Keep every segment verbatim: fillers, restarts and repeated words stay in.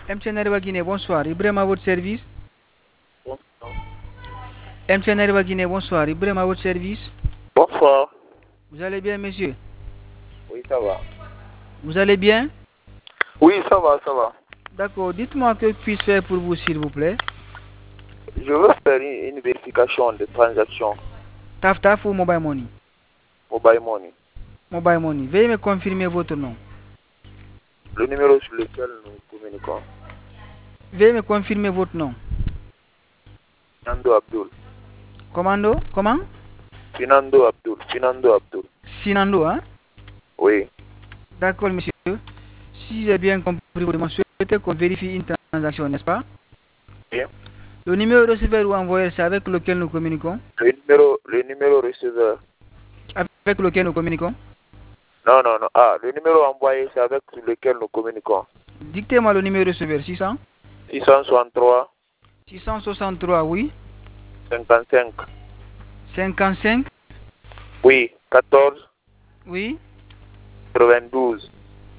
M T N Ariba Guinée, bonsoir. Ibrahim à votre service. Bonsoir. M T N Ariba Guinée, bonsoir. Ibrahim à votre service. Bonsoir. Vous allez bien, monsieur? Oui, ça va. Vous allez bien? Oui, ça va, ça va. D'accord. Dites-moi que puis-je faire pour vous, s'il vous plaît? Je veux faire une, une vérification de transaction Taf Taf ou Mobile Money? mobile money. Mobile Money. Veuillez me confirmer votre nom. Le numéro sur lequel nous communiquons. Veuillez me confirmer votre nom. Finando Abdul. Commando? Comment? Finando Abdul. Finando Abdul. Sinando, hein? Oui. D'accord, monsieur. Si j'ai bien compris, vous souhaitez qu'on vérifie une transaction, n'est-ce pas? Oui. Le numéro receveur ou envoyeur, c'est avec lequel nous communiquons? Le numéro, le numéro receveur. Avec lequel nous communiquons? Non, non, non. Ah, le numéro envoyé, c'est avec sur lequel nous communiquons. Dictez-moi le numéro receveur. six cents? six cent soixante-trois. six cent soixante-trois, oui. cinquante-cinq. cinquante-cinq? Oui. quatorze. Oui. quatre-vingt-douze.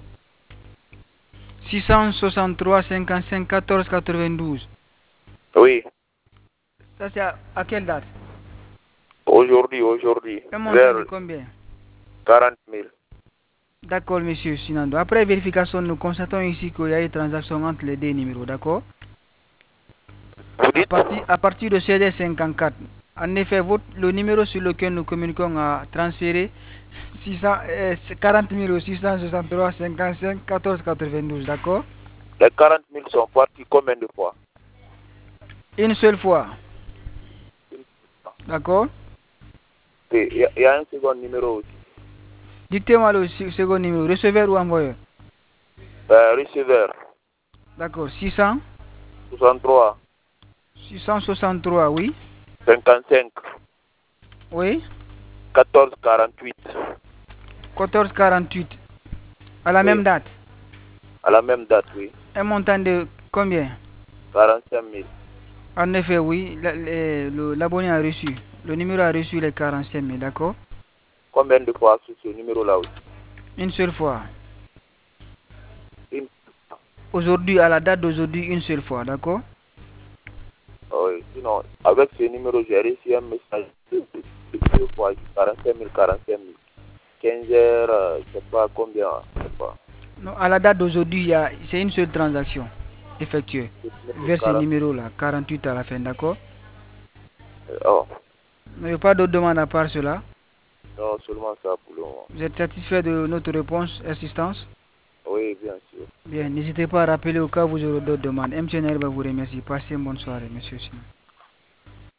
six cent soixante-trois, cinquante-cinq, quatorze, quatre-vingt-douze. Oui. Ça, c'est à, à quelle date? Aujourd'hui, aujourd'hui. Un montant Vers de combien? quarante mille. D'accord, monsieur Sinando. Après vérification, nous constatons ici qu'il y a une transaction entre les deux numéros, d'accord? Vous À dites? partir, à partir de C D cinquante-quatre. En effet, votre, le numéro sur lequel nous communiquons a transféré six cent, euh, quarante mille six cent soixante-trois, cinquante-cinq, quatorze, quatre-vingt-douze, d'accord? Les quarante mille sont partis combien de fois? Une seule fois, d'accord? Il y, a- il y a un second numéro aussi. Dictez-moi le se- second numéro, receveur ou envoyeur? Euh, receveur, D'accord, six cents, soixante-trois, six cent soixante-trois, oui, cinquante-cinq, oui, quatorze, quarante-huit. quatorze, quarante-huit, à la même Oui, date. à la même date, oui. Un montant de combien? quarante-cinq mille. En effet, oui, la- le- le- l'abonné a reçu, le numéro a reçu les quarante-cinq mille, d'accord? Combien de fois sur ce numéro-là aussi? Une seule fois. Une. Aujourd'hui, à la date d'aujourd'hui, une seule fois, d'accord? Oui, sinon, avec ce numéro, j'ai reçu un message de, de, de deux fois, quarante-cinq mille, quarante-cinq mille. quinze heures, euh, je ne sais pas combien, je ne sais pas. Non, à la date d'aujourd'hui, il y a- c'est une seule transaction effectuée Ce numéro vers ce quarante. numéro-là, quarante-huit à la fin, d'accord? euh, oh, Il n'y a pas d'autre demande à part cela. non, seulement ça pour le moment. Vous êtes satisfait de notre réponse, assistance? Oui, bien sûr. Bien, n'hésitez pas à rappeler au cas où vous aurez d'autres demandes. M T N R va vous remercier. Passez une bonne soirée, monsieur Simon.